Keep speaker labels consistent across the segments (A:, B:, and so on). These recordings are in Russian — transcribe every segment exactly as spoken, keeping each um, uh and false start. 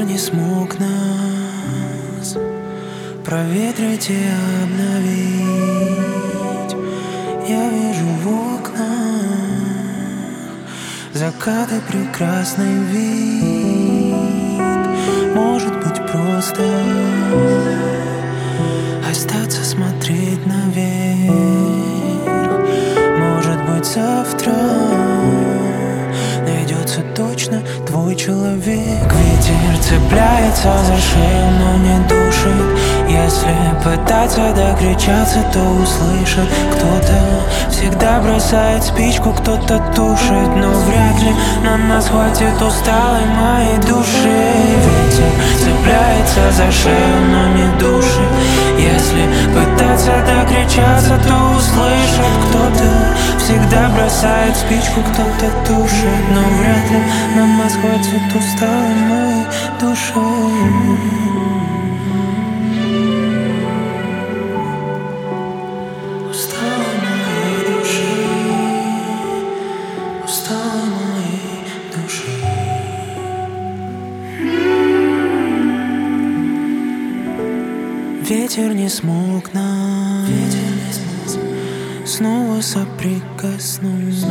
A: не смог нас проветрить и обновить. Я вижу в окнах закаты, прекрасный вид. Может быть, просто остаться смотреть наверх. Может быть, завтра найдется точно твой человек. Ветер цепляется за шею, но не душит. Если пытаться докричаться, то услышит. Кто-то всегда бросает спичку, кто-то тушит, но вряд ли на нас хватит усталой моей души. Ветер цепляется за шею, но не душит. Если пытаться докричаться, то услышит. Кто-то всегда бросает спичку, кто-то тушит, но вряд ли на нас хватит усталой моей души. Ветер не смог нас Ветер не смог снова соприкоснуть,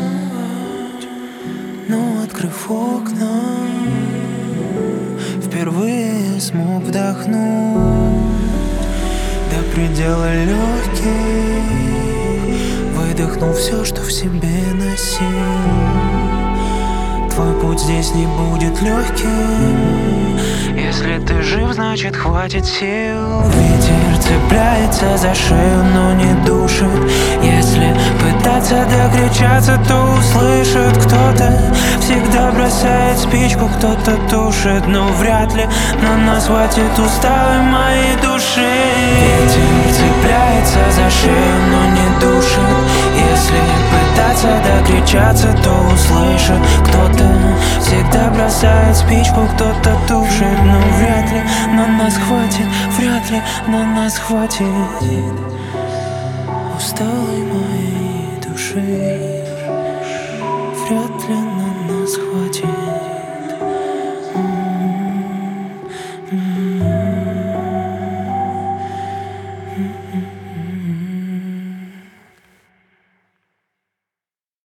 A: но, открыв окна, впервые смог вдохнуть до предела легких, выдохнул все, что в себе носил. Твой путь здесь не будет легким. Если ты жив, значит хватит сил. Ветер цепляется за шею, но не душит. Если пытаться докричаться, то услышит. Кто-то всегда бросает спичку, кто-то тушит, но вряд ли на нас хватит усталой моей души. Ветер цепляется за шею, но не душит. Если пытаться докричаться, то услышит. Кто-то всегда бросает спичку, кто-то тушит, но вряд ли на нас хватит, вряд ли на нас хватит усталой моей души. Вряд ли на нас хватит. Mm-hmm. Mm-hmm.